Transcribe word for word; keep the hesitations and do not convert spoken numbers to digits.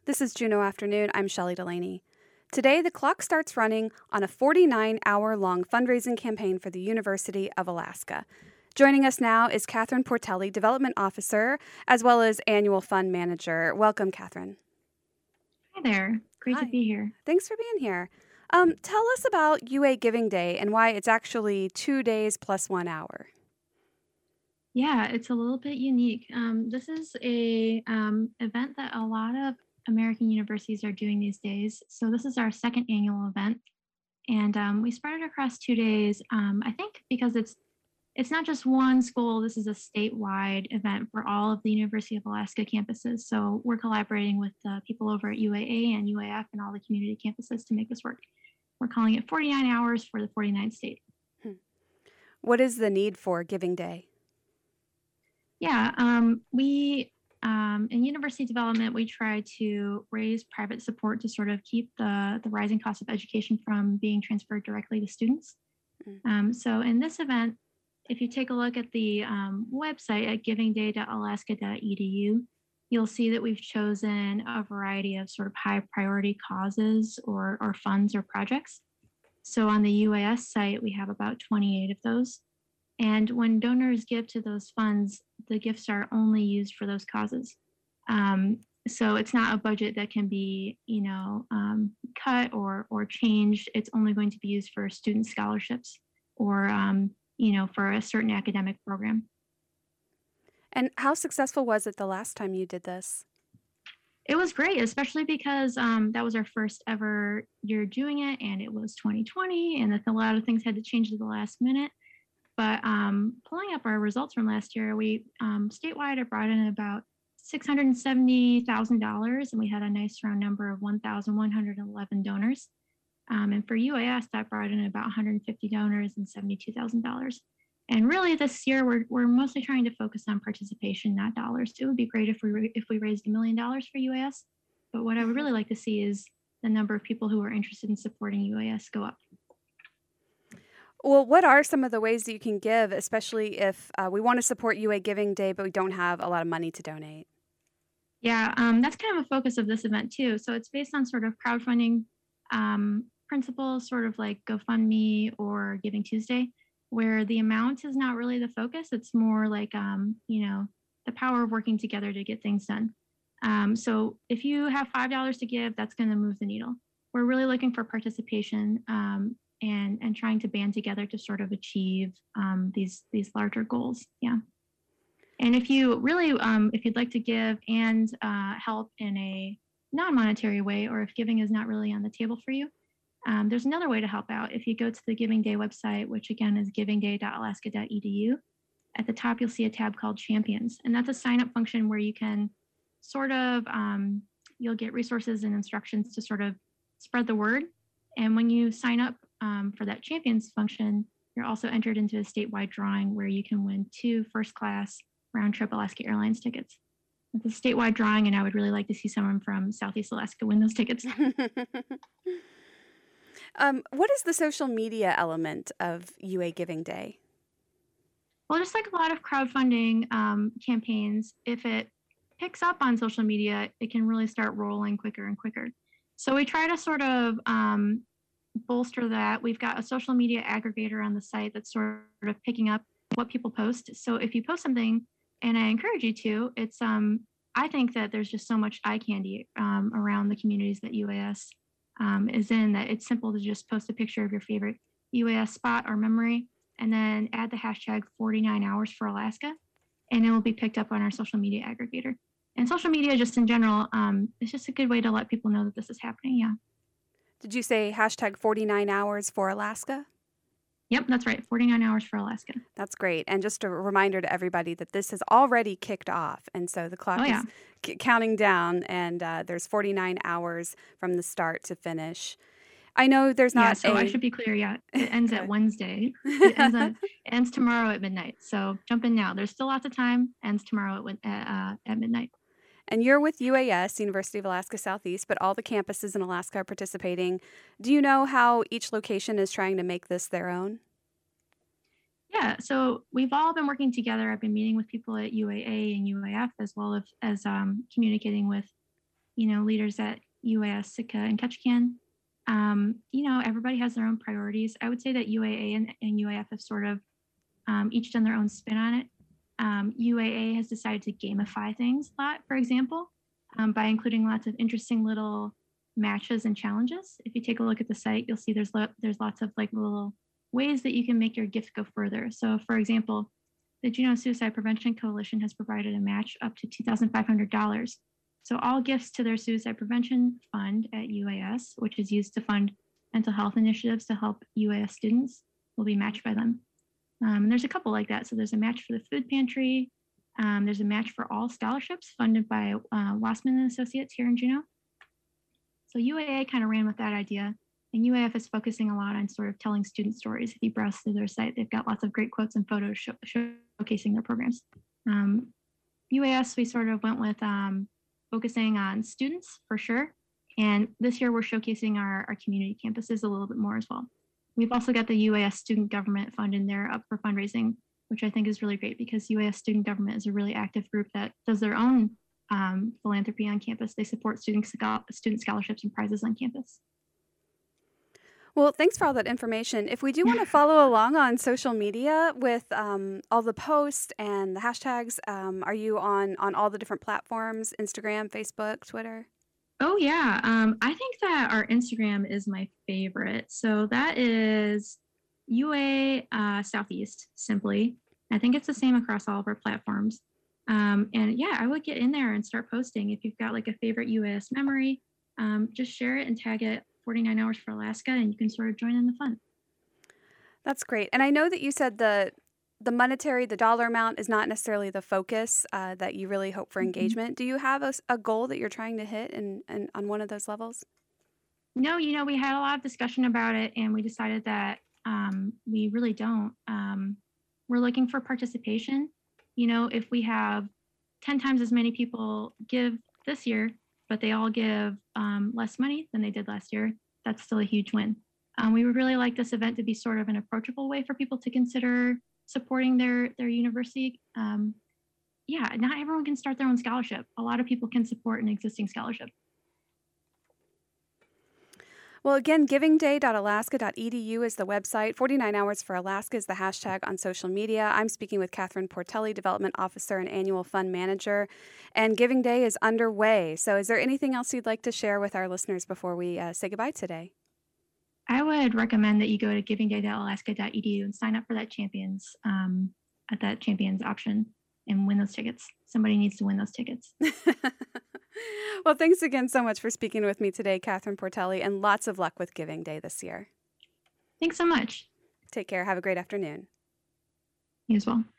This is Juneau Afternoon. I'm Shelley Delaney. Today, the clock starts running on a forty-nine hour long fundraising campaign for the University of Alaska. Joining us now is Catherine Portelli, Development Officer, as well as Annual Fund Manager. Welcome, Catherine. Hi there. Great to Hi. be here. Thanks for being here. Um, tell us about U A Giving Day and why it's actually two days plus one hour. Yeah, it's a little bit unique. Um, this is a um, event that a lot of American universities are doing these days. So this is our second annual event, and um, we spread it across two days. Um, I think because it's it's not just one school. This is a statewide event for all of the University of Alaska campuses. So we're collaborating with uh, people over at U A A and U A F and all the community campuses to make this work. We're calling it forty-nine hours for the forty-ninth state. Hmm. What is the need for Giving Day? Yeah, um, we um, in university development, we try to raise private support to sort of keep the, the rising cost of education from being transferred directly to students. Mm. Um, so in this event, if you take a look at the um, website at giving day dot alaska dot e d u, you'll see that we've chosen a variety of sort of high priority causes or, or funds or projects. So on the U A S site, we have about twenty-eight of those. And when donors give to those funds, the gifts are only used for those causes. Um, so it's not a budget that can be, you know, um, cut or or changed. It's only going to be used for student scholarships or, um, you know, for a certain academic program. And how successful was it the last time you did this? It was great, especially because um, that was our first ever year doing it, and it was twenty twenty, and that a lot of things had to change at the last minute. But um, pulling up our results from last year, we um, statewide it brought in about six hundred seventy thousand dollars, and we had a nice round number of one thousand one hundred eleven donors. Um, and for U A S, that brought in about one hundred fifty donors and seventy-two thousand dollars. And really, this year we're we're mostly trying to focus on participation, not dollars. It would be great if we if we raised a million dollars for U A S, but what I would really like to see is the number of people who are interested in supporting U A S go up. Well, what are some of the ways that you can give, especially if uh, we want to support U A Giving Day, but we don't have a lot of money to donate? Yeah, um, that's kind of a focus of this event too. So it's based on sort of crowdfunding um, principles, sort of like GoFundMe or Giving Tuesday, where the amount is not really the focus. It's more like, um, you know, the power of working together to get things done. Um, so if you have five dollars to give, that's going to move the needle. We're really looking for participation um, and and trying to band together to sort of achieve um, these these larger goals. Yeah. And if you really, um, if you'd like to give and uh, help in a non-monetary way, or if giving is not really on the table for you, um, there's another way to help out. If you go to the Giving Day website, which again is giving day dot alaska dot e d u, at the top you'll see a tab called Champions, and that's a sign-up function where you can sort of um, you'll get resources and instructions to sort of spread the word. And when you sign up um, for that Champions function, you're also entered into a statewide drawing where you can win two first-class round trip Alaska Airlines tickets. It's a statewide drawing, and I would really like to see someone from Southeast Alaska win those tickets. um, what is the social media element of U A Giving Day? Well, just like a lot of crowdfunding um, campaigns, if it picks up on social media, it can really start rolling quicker and quicker. So we try to sort of um, bolster that. We've got a social media aggregator on the site that's sort of picking up what people post. So if you post something, and I encourage you to, it's um, I think that there's just so much eye candy um, around the communities that U A S um, is in that it's simple to just post a picture of your favorite U A S spot or memory, and then add the hashtag forty-nine hours for Alaska, and it will be picked up on our social media aggregator. And social media, just in general, um, it's just a good way to let people know that this is happening. Yeah. Did you say hashtag forty-nine hours for Alaska? Yep, that's right. forty-nine hours for Alaska. That's great. And just a reminder to everybody that this has already kicked off. And so the clock Oh, yeah. is c- counting down, and uh, there's forty-nine hours from the start to finish. I know there's Yeah, not so I a. should be clear. Yeah, it ends at Okay. Wednesday. It ends on it ends tomorrow at midnight. So jump in now. There's still lots of time. Ends tomorrow at win- at, uh, at midnight. And you're with U A S, University of Alaska Southeast, but all the campuses in Alaska are participating. Do you know how each location is trying to make this their own? Yeah, so we've all been working together. I've been meeting with people at U A A and U A F as well as, as um, communicating with you know, leaders at U A S, Sitka, and Ketchikan. Um, you know, everybody has their own priorities. I would say that U A A and, and U A F have sort of um, each done their own spin on it. Um, U A A has decided to gamify things a lot, for example, um, by including lots of interesting little matches and challenges. If you take a look at the site, you'll see there's lo- there's lots of like little ways that you can make your gift go further. So, for example, the Juneau Suicide Prevention Coalition has provided a match up to two thousand five hundred dollars. So all gifts to their suicide prevention fund at U A S, which is used to fund mental health initiatives to help U A S students, will be matched by them. Um, and there's a couple like that. So there's a match for the food pantry. Um, there's a match for all scholarships funded by uh, Wassman and Associates here in Juneau. So U A A kind of ran with that idea, and U A F is focusing a lot on sort of telling student stories. If you browse through their site, they've got lots of great quotes and photos show, showcasing their programs. Um, U A S, we sort of went with um, focusing on students for sure. And this year we're showcasing our, our community campuses a little bit more as well. We've also got the U A S Student Government Fund in there up for fundraising, which I think is really great because U A S Student Government is a really active group that does their own um, philanthropy on campus. They support student, student scholarships and prizes on campus. Well, thanks for all that information. If we do want to follow along on social media with um, all the posts and the hashtags, um, are you on, on all the different platforms, Instagram, Facebook, Twitter? Oh, yeah. Um, I think that our Instagram is my favorite. So that is U A uh, Southeast, simply. I think it's the same across all of our platforms. Um, and yeah, I would get in there and start posting. If you've got like a favorite U A S memory, um, just share it and tag it forty-nine hours for Alaska, and you can sort of join in the fun. That's great. And I know that you said the the monetary, the dollar amount is not necessarily the focus uh, that you really hope for engagement. Mm-hmm. Do you have a, a goal that you're trying to hit in, in, on one of those levels? No, you know, we had a lot of discussion about it, and we decided that um, we really don't. Um, we're looking for participation. You know, if we have ten times as many people give this year, but they all give um, less money than they did last year, that's still a huge win. Um, we would really like this event to be sort of an approachable way for people to consider supporting their, their university. Um, yeah, not everyone can start their own scholarship. A lot of people can support an existing scholarship. Well, again, giving day dot alaska dot e d u is the website. forty-nine hours for Alaska is the hashtag on social media. I'm speaking with Catherine Portelli, Development Officer and Annual Fund Manager, and Giving Day is underway. So is there anything else you'd like to share with our listeners before we uh, say goodbye today? I would recommend that you go to giving day dot alaska dot e d u and sign up for that Champions, um, at that Champions option and win those tickets. Somebody needs to win those tickets. Well, thanks again so much for speaking with me today, Catherine Portelli, and lots of luck with Giving Day this year. Thanks so much. Take care. Have a great afternoon. You as well.